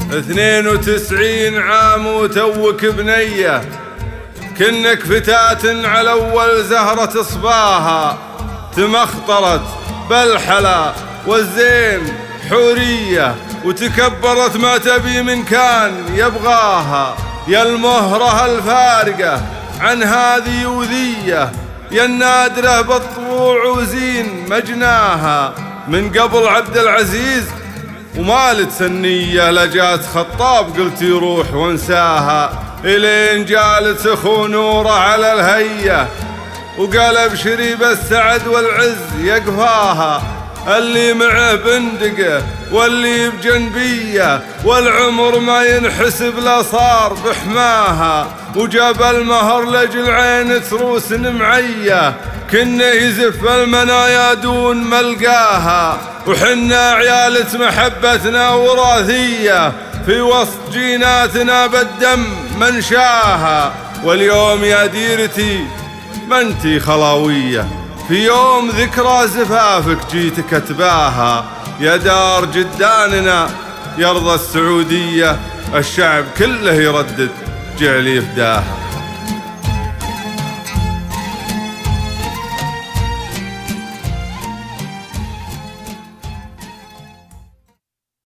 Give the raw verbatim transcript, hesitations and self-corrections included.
اثنين وتسعين عام وتوك بنية، كنك فتاة على أول زهرة صباها، تمخطرت بالحلا والزين حورية، وتكبرت ما تبي من كان يبغاها. يا المهرة الفارقة عن هذه وذية، يا النادرة بالطبوع وزين مجناها. من قبل عبد العزيز ومالت سنية، لجات خطاب قلت يروح وانساها. إلين جالت اخو نوره على الهية، وقلب شريب السعد والعز يقفاها. اللي معه بندقه واللي بجنبيه، والعمر ما ينحسب لا صار بحماها. وجاب المهر لجل عين تروس معيه، كنه يزف المنايا دون ملقاها. وحنا عيالة محبتنا وراثية، في وسط جيناتنا بالدم منشاها. واليوم يا ديرتي ما انتي خلاوية، في يوم ذكرى زفافك جيتك اتباها. يا دار جداننا يرضى السعودية، الشعب كله يردد جعلي فداها.